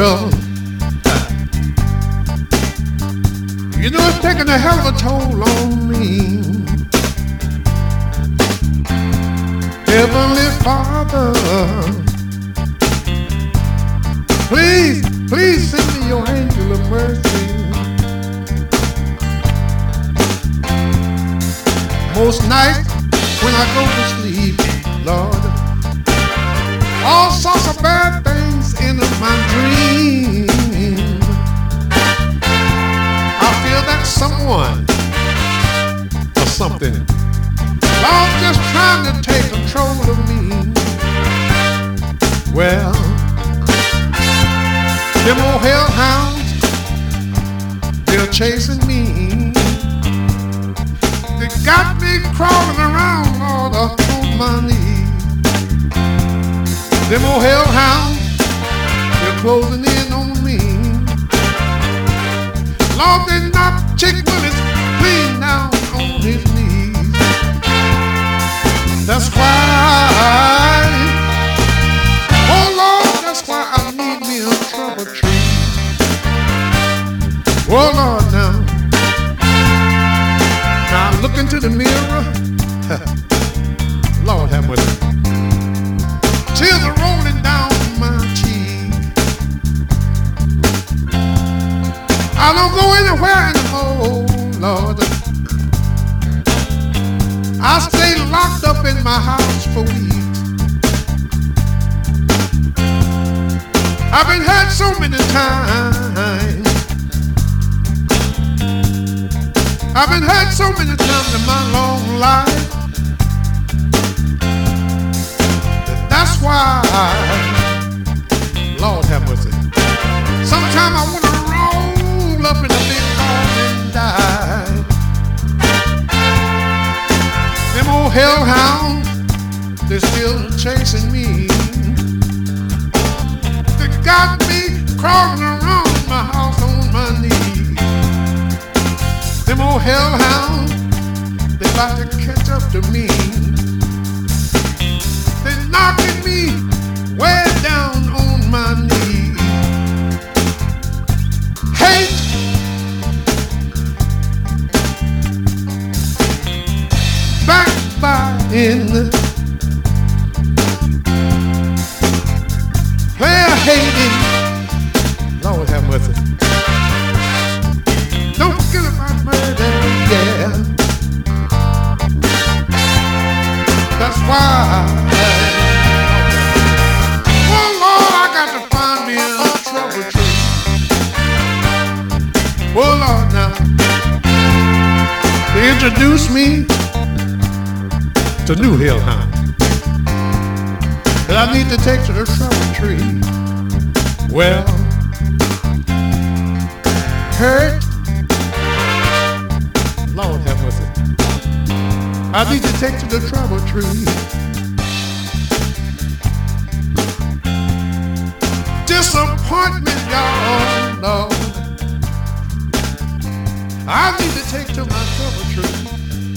girl. You know it's taking a hell of a toll on me. Heavenly Father, please, please send me your angel of mercy. Most nights when I go to sleep, Lord, all sorts of bad things enter my dream. I feel that someone or something, Lord, just trying to take control of me. Well, them old hellhounds, they're chasing me. They got me crawling around, Lord, on my knees. Them old hellhounds, they're closing in on me. Lord, they knocked Chick Willis clean down on his knees. That's why, oh Lord, that's why I need me a trouble tree. Oh Lord, now I look into the mirror. Lord have mercy. Tears are rolling down my cheek. I don't go anywhere anymore, Lord. I stay locked up in my house for weeks. I've been hurt so many times. I've been hurt so many times in my long life. That's why, Lord have mercy, sometimes I want to roll up in a big car and die. Them old hellhounds, they're still chasing me. They got me crawling around my house on my knees. Them old hellhounds, they about to catch up to me. They knocking me way down on my knees. Hate, backbiting, player hating, Lord have mercy. Don't forget about murder, yeah. That's why, oh Lord, I got to find me a trouble tree. Oh Lord, now they introduced me to new hellhound that I need to take to the trouble tree. Well, hurt, Lord have mercy, I need to take to the trouble tree. Disappointment, y'all know, I need to take to my trouble tree.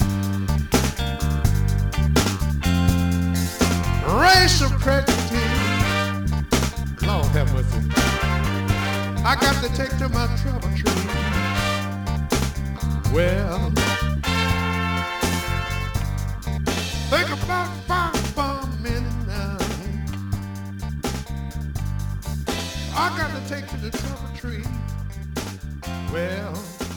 Racial prejudice, Lord have mercy, I got to take to my trouble tree. Well, think about firebomb now. I got to take to the trouble tree. Well,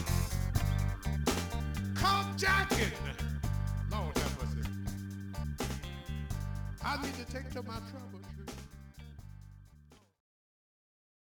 carjacking, Lord have mercy, I need to take to my trouble.